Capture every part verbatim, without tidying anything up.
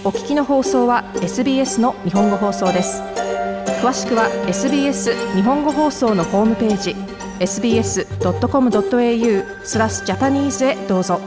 お聞きの放送は エスビーエス の日本語放送です。詳しくは エスビーエス 日本語放送のホームページ エスビーエスドットコムドットエーユー スラスジャパニーズへどうぞ。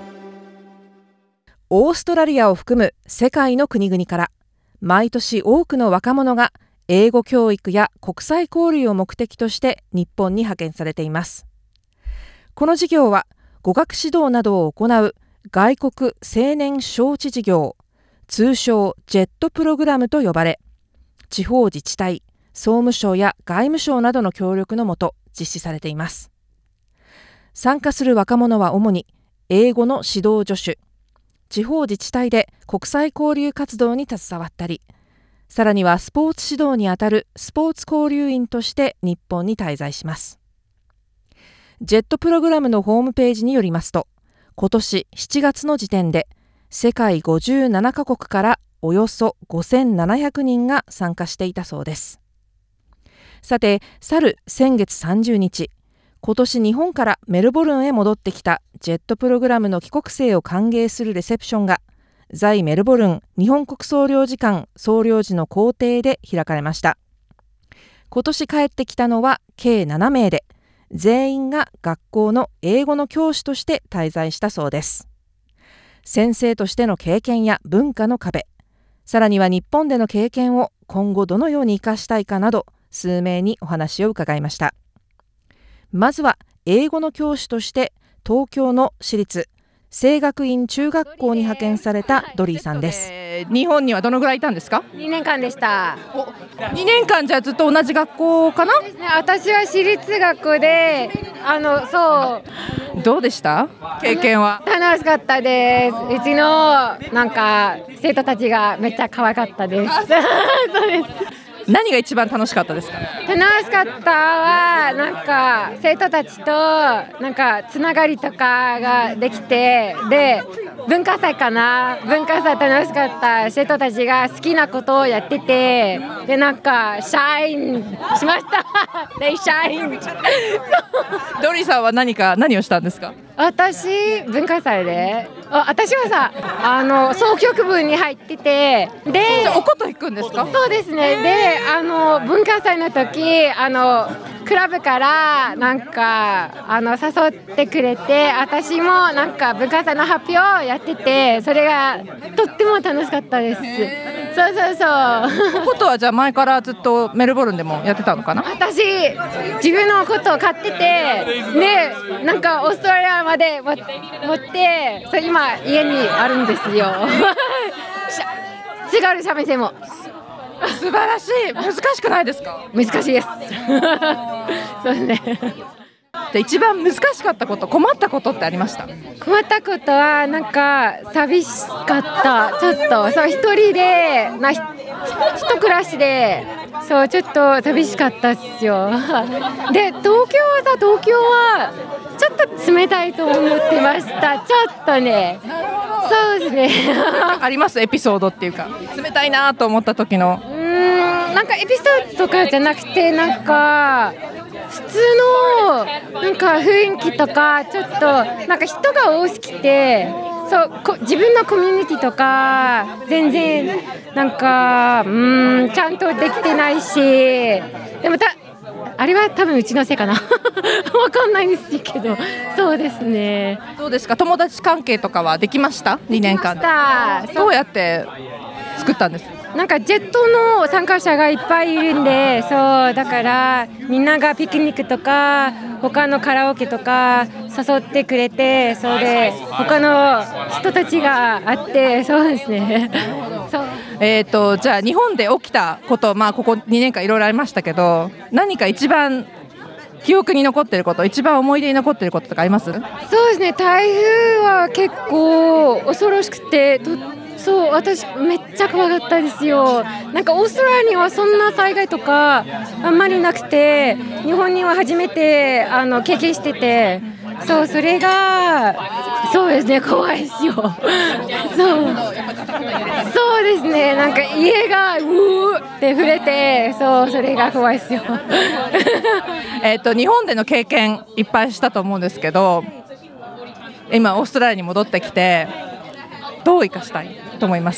オーストラリアを含む世界の国々から毎年多くの若者が英語教育や国際交流を目的として日本に派遣されています。この事業は語学指導などを行う外国青年招致事業、通称ジェットプログラムと呼ばれ、地方自治体、総務省や外務省などの協力のもと実施されています。参加する若者は主に英語の指導助手、地方自治体で国際交流活動に携わったり、さらにはスポーツ指導にあたるスポーツ交流員として日本に滞在します。ジェットプログラムのホームページによりますと、今年しちがつの時点で世界ごじゅうななカ国からおよそごせんななひゃくにんが参加していたそうです。さて、去る先月さんじゅうにち、今年日本からメルボルンへ戻ってきたジェットプログラムの帰国生を歓迎するレセプションが在メルボルン日本国総領事館総領事の公邸で開かれました。今年帰ってきたのは計ななめいで、全員が学校の英語の教師として滞在したそうです。先生としての経験や文化の壁、さらには日本での経験を今後どのように生かしたいかなど、数名にお話を伺いました。まずは英語の教師として東京の私立聖学院中学校に派遣されたドリーさんです。日本にはどのぐらいいたんですか？ にねんかんでした。 にねんかんじゃあずっと同じ学校かな？ そうですね、私は私立学校で、あのそうどうでした経験は？ 楽しかったです。うちのなんか生徒たちがめっちゃ可愛かったですそうです。 何が一番楽しかったですか？ 楽しかったはなんか生徒たちとなんかつながりとかができて、で文化祭かな文化祭楽しかった。生徒たちが好きなことをやってて、でなんかシャインしましたでシャインドリーさんは何か何をしたんですか？ 私文化祭であ私はさあの総曲部に入ってて、でお琴弾くんですか？ そうですね。であの文化祭の時あのクラブからなんかあの誘ってくれて、私もなんか文化祭の発表をやってて、それがとっても楽しかったです。そうそうそう。 お琴はじゃあ前からずっとメルボルンでもやってたのかな？ 私自分のことを買ってて、でなんかオーストラリアまで持ってそれ今家にあるんですよ津軽三味線も素晴らしい。難しくないですか？ 難しいですそうですね。 で一番難しかったこと、困ったことってありました？ 困ったことはなんか寂しかった。ちょっとそう一人でなひ一暮らしでそうちょっと寂しかったですよで東京はさ東京はちょっと冷たいと思ってました。ちょっとねそうですねありますエピソードっていうか、冷たいなと思った時の。 うーんなんかエピソードとかじゃなくて、なんか普通のなんか雰囲気とかちょっとなんか人が多すぎて、そうこ自分のコミュニティとか全然なんかうーんちゃんとできてないし、でもたあれは多分うちのせいかなわかんないんですけど、そうですね。 どうですか、友達関係とかはできました？にねんかんでどうやって作ったんですか？ なんかジェットの参加者がいっぱいいるんで、そうだからみんながピクニックとか他のカラオケとか誘ってくれて、それで他の人たちがあって、そうですねそうえーと、じゃあ日本で起きたこと、まあ、ここにねんかんいろいろありましたけど、何か一番記憶に残っていること、一番思い出に残っていることとかあります？ そうですね、台風は結構恐ろしくて、とそう私めっちゃ怖かったですよ。なんかオーストラリアにはそんな災害とかあんまりなくて、日本には初めてあの経験してて、そうそれがそうですね怖いですよそうそうですね、なんか家がうーって触れて、そうそれが怖いですよえっと日本での経験いっぱいしたと思うんですけど、今オーストラリアに戻ってきてどう生かしたいと思います？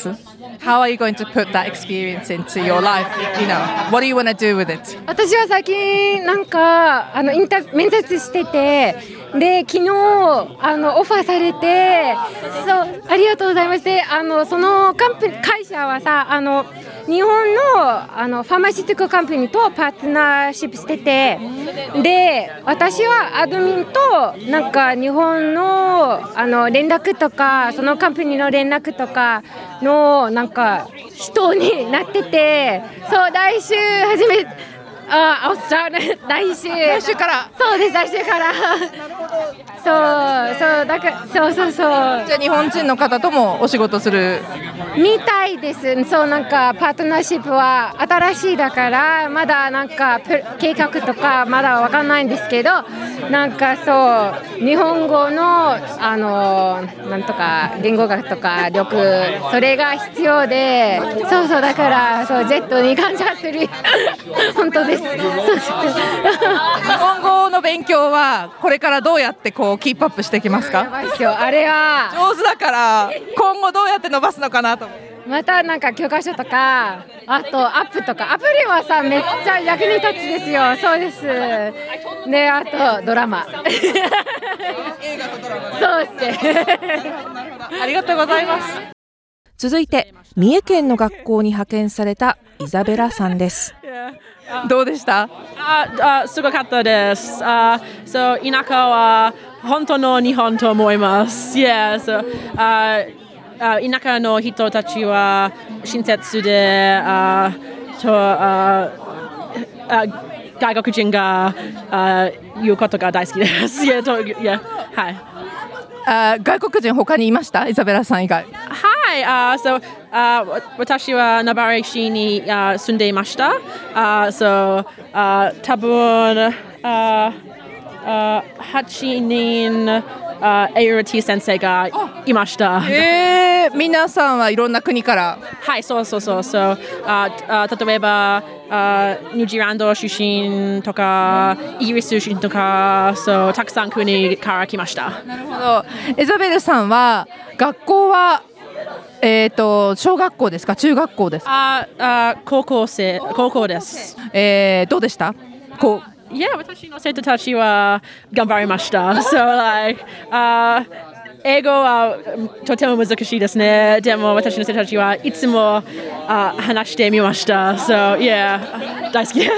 How are you going to put that experience into your life? You know, what do you want to do with it? 私は最近なんかあのインタ面接してて、で昨日あのオファーされて、そうありがとうございまして、あのそのカンプ会社はさ、あの日本のあのファーマシティックカンパニーとパートナーシップしてて、で私はアドミンとなんか日本のあの連絡とか、そのカンパニーの連絡とかのなんか人になってて、そう来週初めあ、I'll start 来週来週からそうです、来週からそうそうだからそうそうそうじゃあ日本人の方ともお仕事するみたいです。そうなんかパートナーシップは新しいだからまだなんか計画とかまだわかんないんですけど、なんかそう日本語のあのなんとか言語学とか力それが必要で、そうそうだからそうジェットに感謝する本当です。そうそう日本語の勉強はこれからどうやってこうキープアップしていきますか？ やばいですよ、あれは上手だから今後どうやって伸ばすのかなと。 またなんか教科書とかあとアップとかアプリはさめっちゃ役に立つですよ。そうですね、あとドラマ映画とドラマそうですねありがとうございます。 続いて三重県の学校に派遣されたイザベラさんです。 どうでした？ ああすごかったです。あそう田舎は本当の日本と思います。Yeah, so, ああ田舎の人たちは親切で、あとああ外国人があ言うことが大好きです。Yeah, と yeah, はい。 あ外国人他にいました？イザベラさん以外。 はい、あ、そう、あ、私はナバレ市にあ住んでいました。あ、そう、あ、多分あ、あ、はちにんあ、エイロティ先生がいました。 えー、皆さんはいろんな国から。 はい、そうそうそうそう。あ、あ例えばあニュージーランド出身とかイギリス出身とか、そうたくさん国から来ました。 なるほど。イザベルさんは学校はえーと小学校ですか中学校ですか？ ああ高校生高校です。 えー、どうでした？こういや私の生徒たちは頑張りました。So like あ英語はとても難しいですね。でも私の生徒たちはいつもあ話してみました。So yeah 大好きです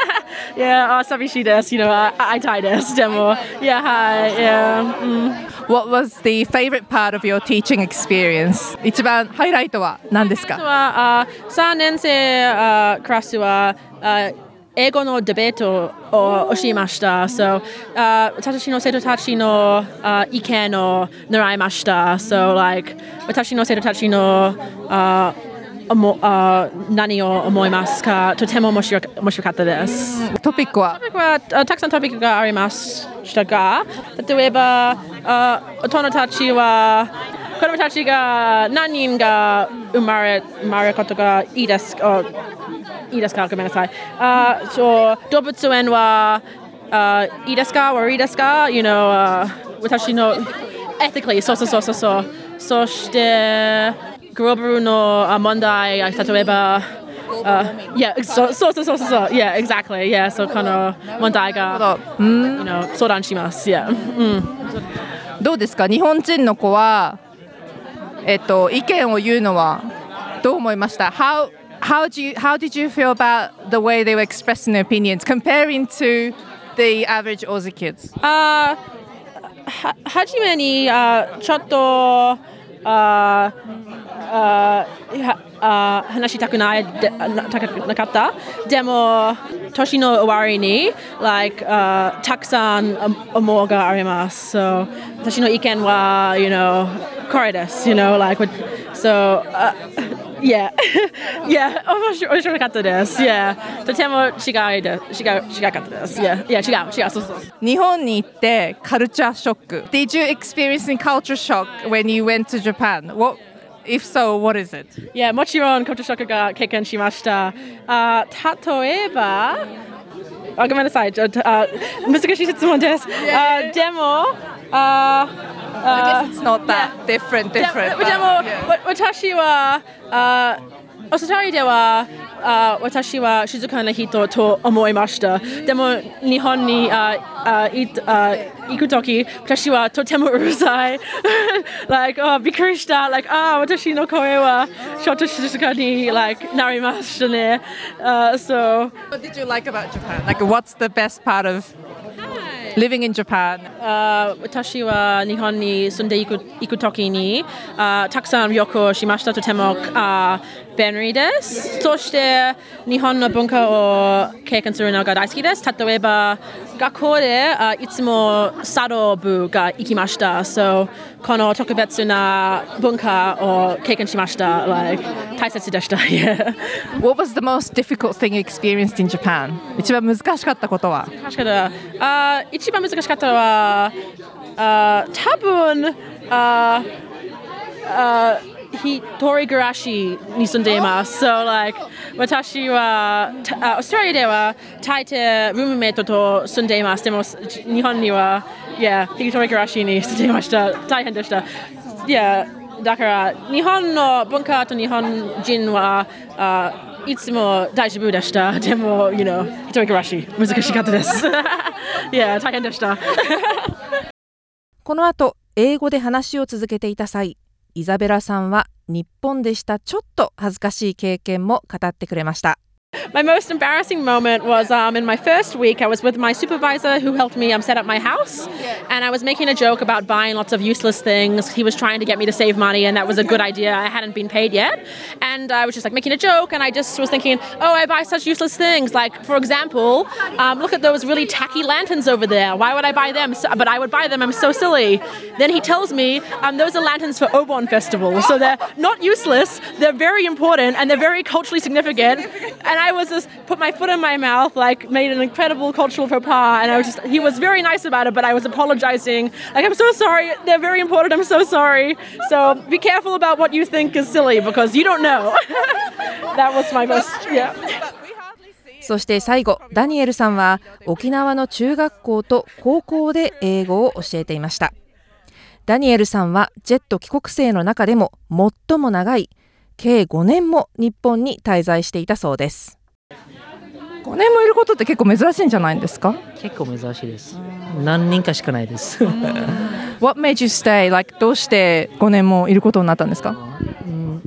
。yeah あ寂しいです。You know 会いたいです。でも yeah はい yeah、mm. What was the favorite part of your teaching experience? 一番ハイライトは何ですか？ はさんねん生あクラスはあ英語のデベートを教えました。So, あ私の生徒たちのあ意見を習いました。So, like 私の生徒たちのあもあ何を思いますか？とても面白か、面白かったです。 トピックは？ トピックはあたくさんトピックがありましたが、例えばあ大人たちは子供たちが何人が生まれ生まれることがいいですか？いいですか？ごめんなさい。あそう動物園はあいいですか？悪いですか？ You know 私の ethically そうそうそうそうそうそしてグローバルの問題例えばUh, yeah, そうそうそうそうそう yeah, exactly, yeah, そうこの問題が、you know, 相談します、yeah、うん、 どうですか日本人の子は、えっと、意見を言うのはどう思いました how, how, do you, how did you feel about the way they were expressing their opinions comparing to the average Aussie kids? あは初めにあちょっとあああ話したくないでなかったでも年の終わりに、like, あたくさん思いがあります、so, 私の意見は、you know, これです、you know, like, so, uh, yeah, yeah, 面白面白かったです、yeah, とても違いで違う違かったです、yeah, yeah, 違う違うそうそう日本に行ってカルチャーショック Did you experience any culture shock when you went to Japan? What If so, what is it? Yeah, もちろんカルチャーショックが経験しました。あ例えばあごめんなさいちょっとあ難しい質問です。あでも Uh, I guess it's not that different, で different. で but- も、 yeah. わ私はあオーストラリアではあ私は静かな人と思いました。でも日本にああいあ行くとき私はとてもうるさい。like あびっくりした。like あ私の声はちょっと静かに like なりましたね。Uh, so What did you like about Japan? Like, what's the best part of living in Japan? あ私は日本に住んでいく行くときにあたくさん旅行しました。とてもあ便利です。そして日本の文化を経験するのが大好きです。例えば学校であいつも茶道部が行きました。So この特別な文化を経験しました。Like 大切でした。Yeah. What was the most difficult thing you experienced in Japan? 一番難しかったことは？ 確かだ。あ一番難しかったのはあ多分ああ一人暮らしに住んでいます。So like 私はたあオーストラリアでは大抵ルームメイトと住んでいます。でも日本には、yeah、一人暮らしに住んでいました。大変でした。Yeah、だから日本の文化と日本人はあいつも大丈夫でした。でも、you know、一人暮らし難しかったです。yeah、大変でした。 この後、英語で話を続けていた際、イザベラさんは日本でしたちょっと恥ずかしい経験も語ってくれました。 My most embarrassing moment was um, in my first week. I was with my supervisor who helped me um, set up my house. And I was making a joke about buying lots of useless things. He was trying to get me to save money, and that was a good idea. I hadn't been paid yet. And I was just like making a joke, and I just was thinking, oh, I buy such useless things. Like, for example, um, look at those really tacky lanterns over there. Why would I buy them? So, but I would buy them. I'm so silly. Then he tells me um, those are lanterns for Obon Festival. So they're not useless. They're very important, and they're very culturally significant. And I was just put my foot in my mouth, like made an incredible cultural faux pas, and I was just, he was very nice about it, but I was apologizing. Like, I'm so sorry, they're very important, I'm so sorry. So be careful about what you think is silly, because you don't know. That was my most, yeah. そして最後、ダニエルさんは沖縄の中学校と高校で英語を教えていました。ダニエルさんはジェット帰国生の中でも最も長い計ごねんも日本に滞在していたそうです。 ごねんもいることって結構珍しいんじゃないんですか？ 結構珍しいです。何人かしかないです。 What made you stay? Like, どうしてごねんもいることになったんですか？ うん、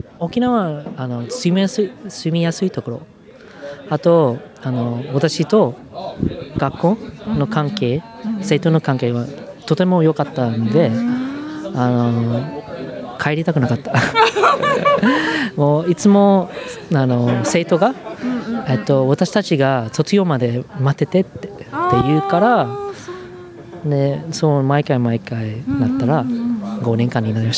沖縄はあの住みやすい、住みやすいところ。あとあの私と学校の関係、生徒の関係はとても良かったんで、あの帰りたくなかった。もういつもあの生徒が、えっと、私たちが卒業まで待っててってって言うから、でそう毎回毎回なったらごねんかんになりました。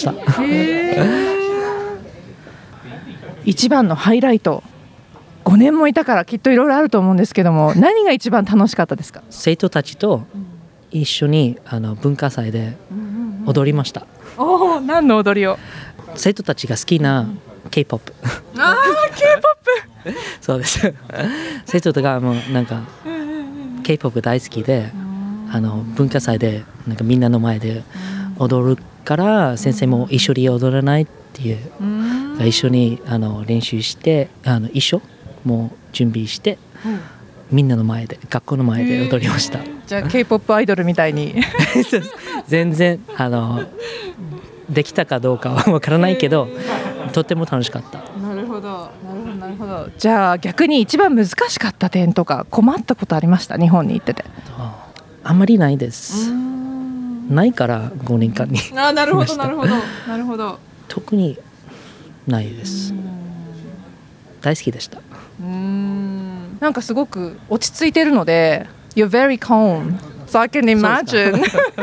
一番のハイライト、ごねんもいたからきっといろいろあると思うんですけども、何が一番楽しかったですか？ 生徒たちと一緒にあの文化祭で踊りました。 おお、何の踊りを？ 生徒たちが好きな K-ポップ。 ああ、K-ポップ。 そうです。生徒とかもうなんか K-ポップ大好きで、あの文化祭でなんかみんなの前で踊るから先生も一緒に踊らないっていう、一緒にあの練習してあの一緒もう準備して、みんなの前で学校の前で踊りました。 じゃあ K-ポップ アイドルみたいに。 全然あのできたかどうかはわからないけど、とても楽しかった。 なるほど、なるほど、なるほど。じゃあ逆に一番難しかった点とか困ったことありました？日本に行ってて。 あんまりないです。ないからごねんかんに。 あ、なるほど、なるほど、なるほど。 特にないです。大好きでした。 うーん、なんかすごく落ち着いてるので、You're very calm. So I can imagine.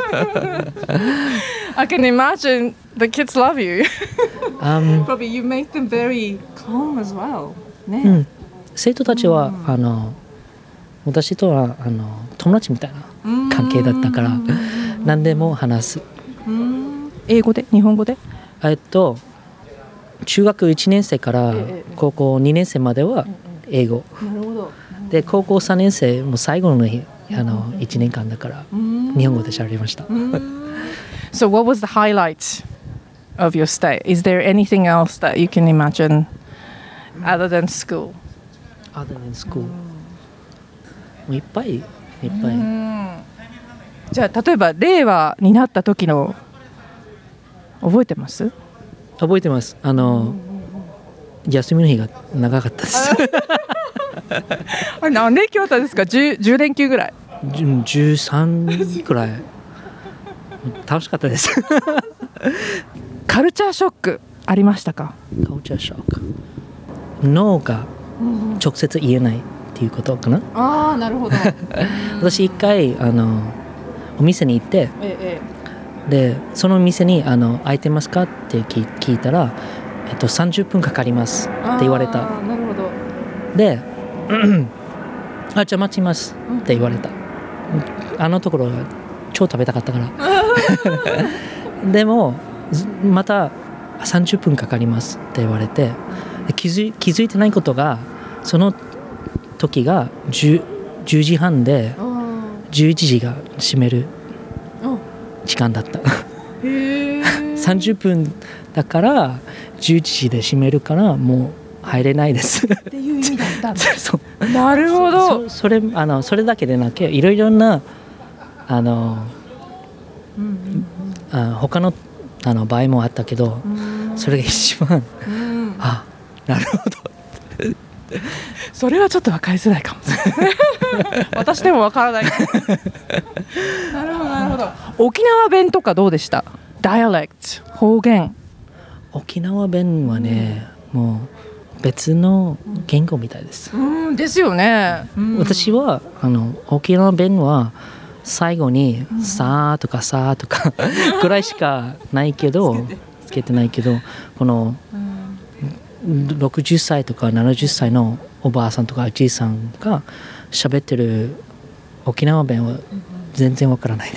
I can imagine the kids love you. um, Probably you make them very calm as well. ね、 うん、生徒たちは、うん、あの私とはあの友達みたいな関係だったから、何でも話す。 英語で？日本語で？ えっと中学いちねん生から高校にねん生までは英語。 なるほど。 で高校さんねん生も最後の日あのいちねんかんだから日本語で喋りました。 So what was the highlight of your stay? Is there anything else that you can imagine other than school? Other than school. いっぱいいっぱい。 じゃあ例えば令和になった時の覚えてます？ 覚えてます。あの休みの日が長かったです。 あれ何連休あったんですか？ 10, 10連休ぐらい。 じゅうさんくらい。楽しかったです。 カルチャーショックありましたか？ カルチャーショック。脳が直接言えないっていうことかな。 ああ、なるほど。 私一回あのお店に行って、 ええ、 でその店にあの空いてますかって聞聞いたら、えっと、さんじゅっぷんかかりますって言われた。 なるほど。 であじゃあ待ちますって言われた。あのところ超食べたかったからでもまたさんじゅっぷんかかりますって言われて、気づい、気づいてないことがその時が 10, じゅうじはんでじゅういちじが閉める時間だった。さんじゅっぷんだからじゅういちじで閉めるからもう入れないですっていう意味だったんだ。そうなるほど。 そ, そ, れあのそれだけでなくいろいろなあの、うんうんうん、あ他のあの場合もあったけど、それが一番、うん、あなるほどそれはちょっと分かりづらいかも私でも分からないなるほどなるほど。沖縄弁とかどうでした？ダイアレクト、方言。 沖縄弁はね、うん、もう別の言語みたいです、 うん、ですよね、うん、 私はあの沖縄弁は最後にさーとかさーとかぐらいしかないけどつけてないけど、このろくじゅっさいとかななじゅっさいのおばあさんとかおじいさんが喋ってる沖縄弁は全然わからないです。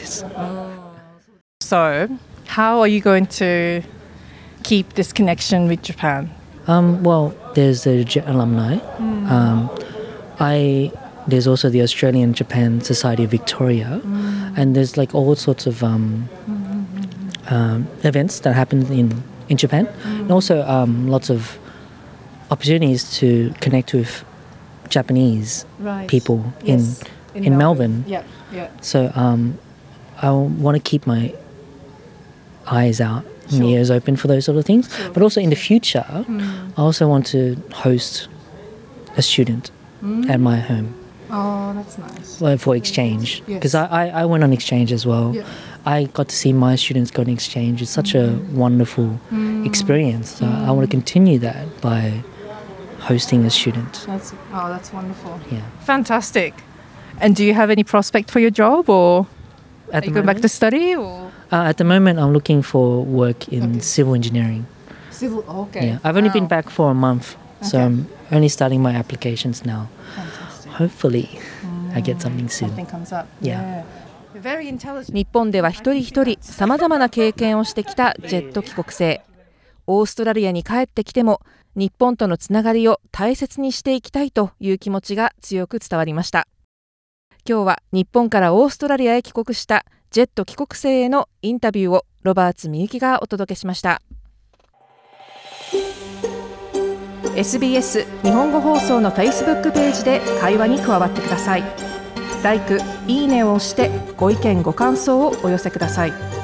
So, how are you going to keep this connection with Japan? Um, well, there's the Jet alumni. Mm. Um, I there's also the Australian Japan Society of Victoria, mm. and there's like all sorts of um, mm-hmm. um, events that happen in in Japan, mm. and also um, lots of opportunities to connect with Japanese right. people yes. in, in in Melbourne. Melbourne. Yeah, yeah. So um, I want to keep my eyes out and sure. ears open for those sort of things. Sure. But also in the future, mm. I also want to host a student mm. at my home. Oh, that's nice. Well, for exchange, because yes. I, I, I went on exchange as well. Yeah. I got to see my students go on exchange. It's such mm. a wonderful mm. experience. So mm. I want to continue that by hosting a student. That's, oh, that's wonderful. Yeah. Fantastic. And do you have any prospect for your job, or at are you going back to study? Or? Uh, at the moment, I'm looking for work in okay. civil engineering. Civil, okay. Yeah, I've only wow. been back for a month, so okay. I'm only starting my applications now. Fantastic. Hopefully, mm. I get something soon. Something comes up. Yeah. yeah. 日本では一人一人さまざまな経験をしてきたジェット帰国生。オーストラリアに帰ってきても日本とのつながりを大切にしていきたいという気持ちが強く伝わりました。今日は日本からオーストラリアへ帰国したジェット帰国生へのインタビューをロバーツみゆきがお届けしました。エスビーエス 日本語放送の Facebook ページで会話に加わってください。ライク、いいねを押してご意見ご感想をお寄せください。